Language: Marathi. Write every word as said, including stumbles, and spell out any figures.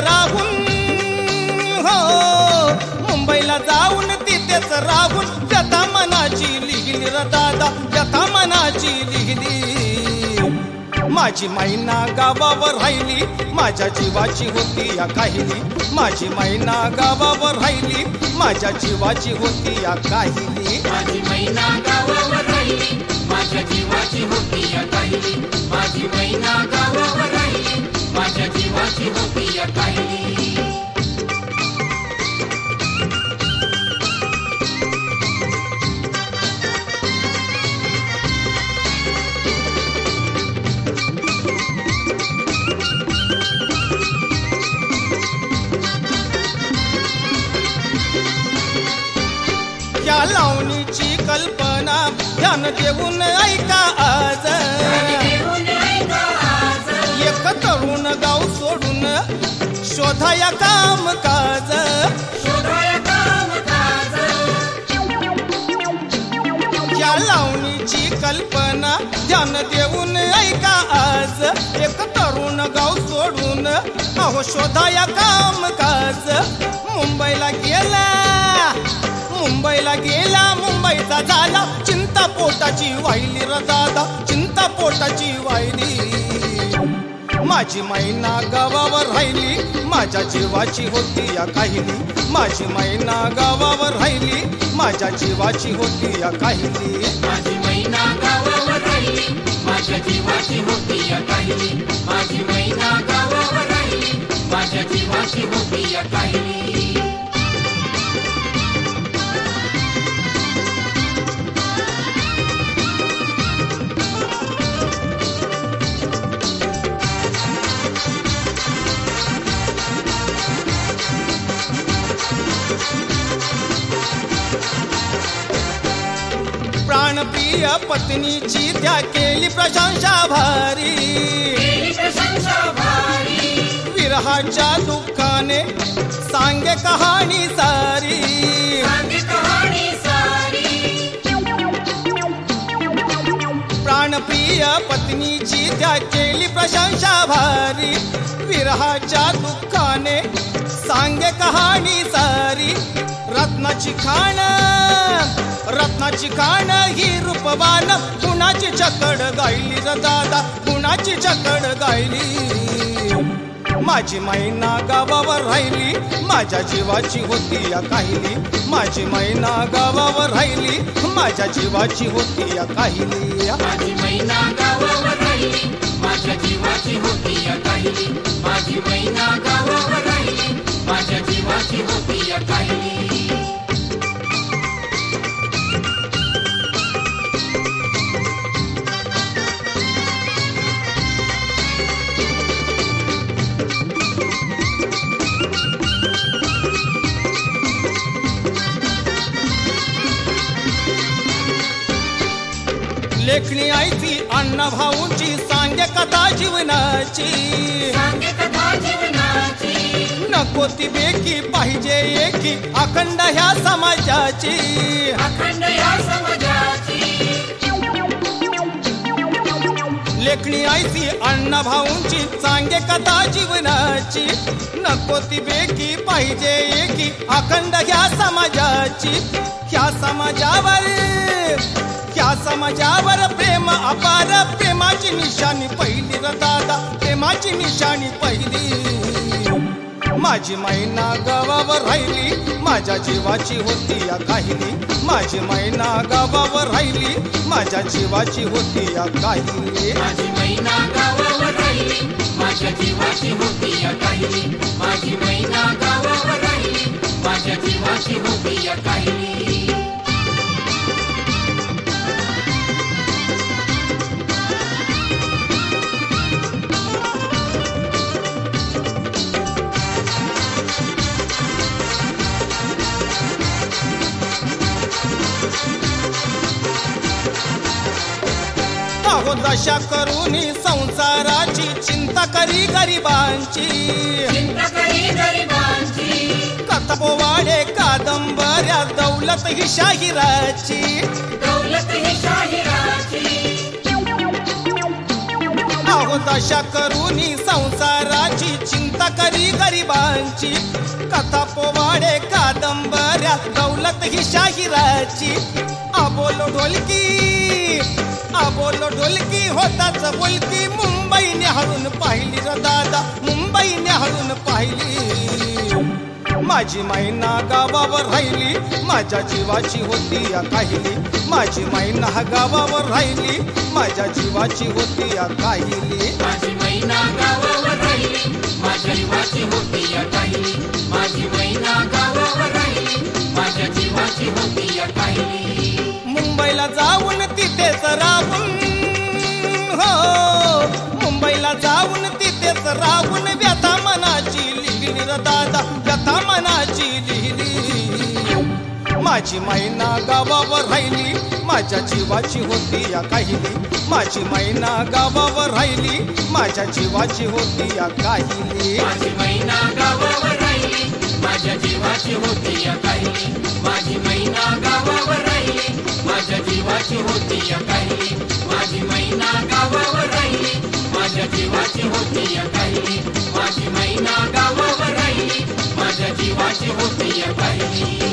राहून हो मुंबईला जाऊन तिथेच राहून व्यथा मनाची लिहिली र दादा व्यथा मनाची लिहिली माझी मैना गावावर राहिली माझ्या जीवाची होती या काहिली माझी मैना गावावर राहिली माझ्या जीवाची होती या काहिली माझी मैना गावावर राहिली माझ्या जीवाची होती या काहिली माझी मैना गावावर राहिली माझ्या जीवाची होती या काहिली या लावणीची कल्पना ध्यान देऊन ऐका आज एक तरुण गाव सोडून शोधाया काम काज या लावणीची कल्पना ध्यान देऊन ऐका आज एक तरुण गाव सोडून अहो शोधाया काम काज मुंबईला गेला मुंबईला गेला मुंबईचा झाला चिंता पोटाची वाहिली र दादा चिंता पोटाची वाहिली माझी मैना गावावर राहिली माझ्या जीवाची होती या काहिली माझी मैना गावावर राहिली माझ्या जीवाची होती या काहिली माझी मैना गावावर राहिली माझ्या जीवाची होती या काहिली माझी मैना गावावर राहिली माझ्या जीवाची होती या काहिली प्राणप्रिय पत्नीची त्या केली प्रशंसा भारी विरहाच्या दुःखाने सांगे कहाणी सारी प्राणप्रिय पत्नीची त्या केली प्रशंसा भारी विरहाच्या दुःखाने सांगे कहाणी सारी रत्नाची खाण रत्नाची खाण ही रूपवान कुणाची चकड गायली र दादा कुणाची चकड गायली माझी मैना गावावर राहिली माझ्या जीवाची होती या काहिली माझी मैना गावावर राहिली माझ्या जीवाची होती या काहिली माझी मैना गावावर राहिली माझ्या जीवाची होती या काहिली माझी मैना गावावर राहिली माझ्या जीवाची होती या काहिली लेखणी आईची अण्णा भाऊची सांगे कथा जीवनाची नको ती बेकी पाहिजे एकी अखंड ह्या समाजाची लेखणी आईची अण्णा भाऊची सांगे कथा जीवनाची नको ती बेकी पाहिजे एकी अखंड ह्या समाजाची ह्या समाजावर ह्या समाजावर प्रेम अपार प्रेमाची निशाणी पहिली र दादा प्रेमाची निशाणी पहिली माझी मैना गावावर राहिली माझ्या जीवाची होती या काहिली माझी मैना गावावर राहिली माझ्या जीवाची होती या काहिली माझी मैना गावावर राहिली माझ्या जीवाची होती या काहिली माझी मैना गावावर राहिली माझ्या जीवाची होती या काहिली अहो दशा करून संसाराची चिंता करी गरिबांची कथा पोवाडे कादंबऱ्या दौलत ही शाहिराची अहो दशा करून संसाराची चिंता करी गरिबांची, कथा पोवाडे कादंबऱ्या दौलत ही शाहिराची. आबोलो ढोलकी आबोलो ढोलकी होताच बोलकी, मुंबई न्याहाळून पाहिली र दादा, मुंबई न्याहाळून पाहिली. माझी मैना गावावर राहिली, माझ्या जीवाची होती या काहिली. माझी मैना गावावर राहिली, माझ्या जीवाची होती या काहिली. माझी मैना गावावर राहिली, माझ्या जीवाची होती या काहिली. माझी मैना गावावर राहिली, माझ्या जीवाची होती या काहिली. मुंबईला जाऊन तिथेच राहून, हो मुंबईला जाऊन तिथेच राहून व्यथा मनाची लिहिली र दादा, व्यथा मनाची लिहिली. माझी मैना गावावर राहिली, माझ्या जीवाची होती या काहिली. माझी मैना गावावर राहिली, माझ्या जीवाची होती या काहिली. माझी मैना गावावर राहिली, माझ्या जीवाची होती या काहिली. माझी मैना गावावर राहिली, माझ्या जीवाची होती या काहिली. माझी मैना गावावर राहिली, माझ्या जीवाची होती या काहिली. माझी मैना गावावर राहिली, माझ्या जीवाची होती या काहिली.